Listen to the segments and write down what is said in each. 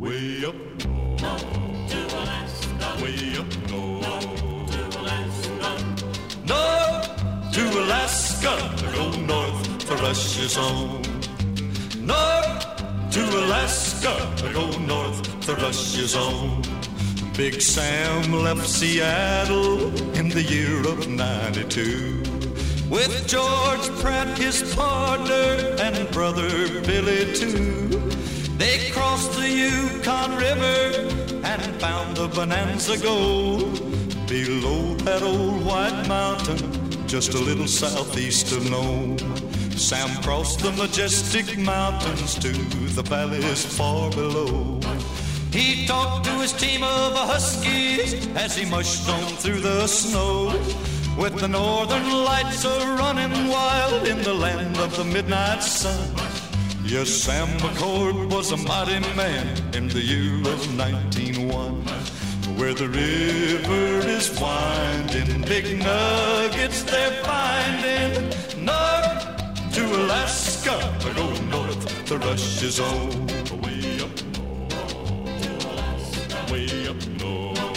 Way up north to Alaska. Way up north to Alaska. North to Alaska. Go north to Russia's own. North to Alaska. Go north to Russia's own. Big Sam left Seattle in the year of 92 with George Pratt, his partner, and brother Billy too. They crossed the Yukon River and found the Bonanza Gold below that old white mountain, just a little southeast of Nome. Sam crossed the majestic mountains to the valleys far below. He talked to his team of huskies as he mushed on through the snow, with the northern lights a-running wild in the land of the midnight sun. Yes, Sam McCord was a mighty man in the year of 1901, where the river is winding, big nuggets they're finding. North to Alaska, go north to Russia's own. Way up way up north.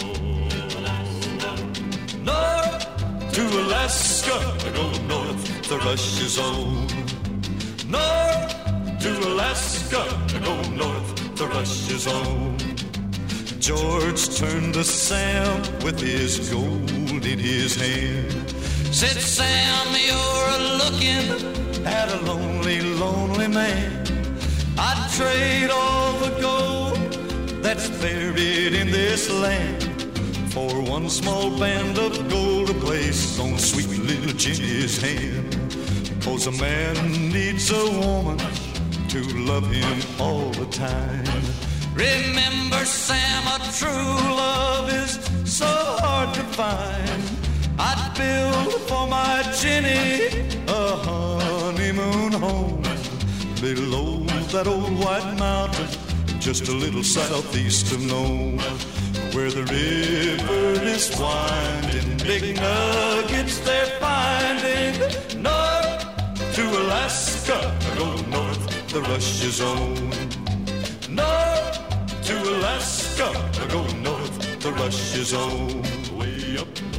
North to Alaska, go north to Russia's own. North to Alaska, go north to Russia's own. George turned to Sam with his gold in his hand. Said, Sam, you're looking at a lonely, lonely man. I'd trade all the gold that's buried in this land for one small band of gold to place on sweet little Jenny's hand. 'Cause a man needs a woman to love him all the time. Remember, Sam, a true love is so hard to find. I'd build for my Jenny a honeymoon home below that old white mountain, just a little southeast of Nome, where the river is winding, big nuggets they're finding. North to Alaska, go north to Russia's own. North to Alaska, go north to Russia's own. Way up